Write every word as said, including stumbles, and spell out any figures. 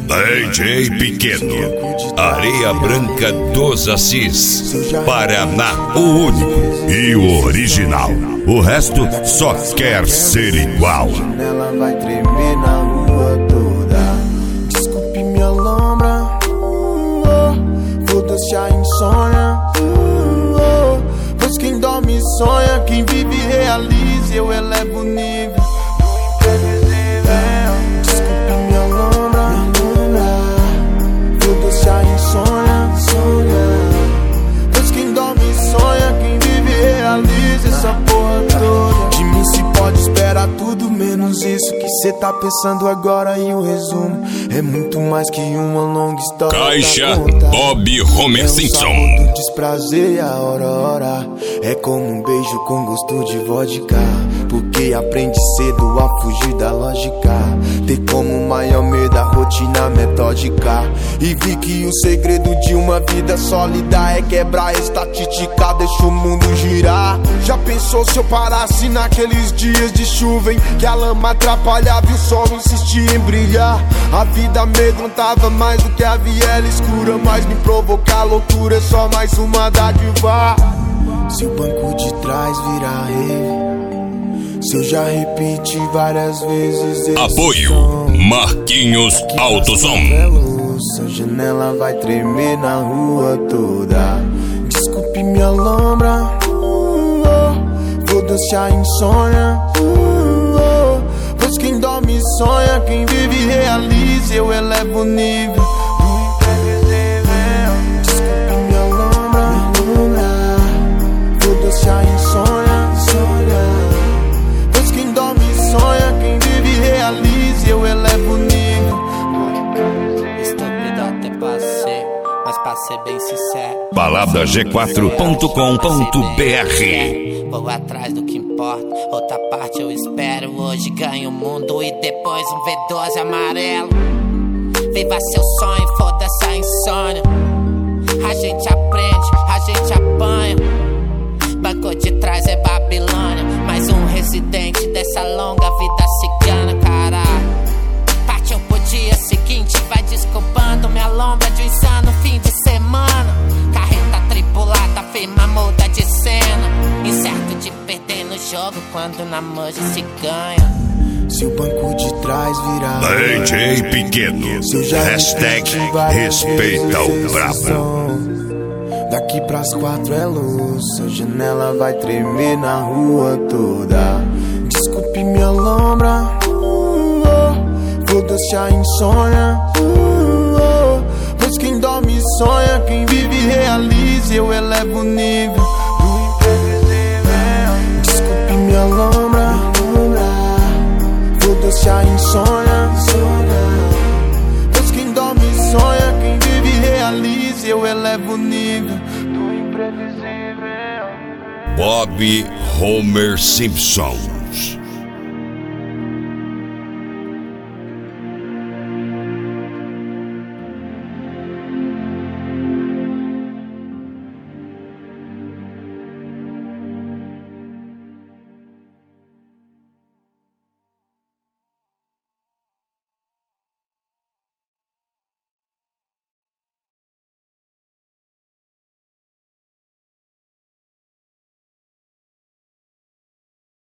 D J Pequeno, Areia Branca dos Assis, Paraná, o único e o original. O resto só quer ser igual. Ela vai tremer na rua toda. Desculpe minha lombra, foda-se a insônia, pois quem dorme sonha, quem vive realiza. Eu elevo o nível. Desculpe minha lombra, foda-se a insônia, pois quem dorme sonha, quem vive realiza. Essa porra toda de mim se pode esperar tudo menos isso que cê tá pensando agora. E o resumo é muito mais que uma longa história. Caixa Bob Homer Simpson. É um desprazer e a hora hora é como um beijo com gosto de vodka, porque aprende cedo a fugir da lógica. Ter como maior medo a rotina metódica. E vi que o segredo de uma vida sólida é quebrar a estatística, deixa o mundo girar. Já pensou se eu parasse naqueles dias de chuva em que a lama atrapalhava e o sol insistia em brilhar? A vida amedrontava mais do que a viela escura, mas me provocar loucura é só mais uma dádiva. Se o banco de trás virar rave, se eu já repeti várias vezes esse Apoio som, Marquinhos Autosom. a janela vai tremer na rua toda. Desculpe minha lombra, foda-se a insônia, pois quem dorme sonha, quem vive realiza. Eu elevo o nível. Desculpe minha lombra, foda-se a insônia, pois quem dorme sonha, quem vive realiza. Eu elevo o nível. Estúpido até passei, mas pra ser bem sincero, balada g quatro ponto com ponto br. vou atrás do que importa, outra parte eu espero. Hoje ganho o mundo e depois um V doze amarelo. Viva seu sonho, foda-se a insônia. A gente aprende, a gente apanha. Banco de trás é Babilônia, mais um residente dessa longa vida cigana, caralho. Partiu pro dia seguinte, vai desculpando minha lombra de um insano fim de semana. Carreta tripulada, firma muda de cena, incerto de perder no jogo quando na manja se ganha. Se o banco de trás virar D J Pequeno, hashtag respeita o brabo. Daqui pras quatro é luz, a janela vai tremer na rua toda. Desculpe minha lombra, foda-se a insônia, pois quem dorme sonha, quem vive realiza. Eu elevo o nível. Desculpe minha lombra, foda-se a insônia, pois quem dorme sonha, quem vive realiza. Eu elevo o nível. Bob Homer Simpson.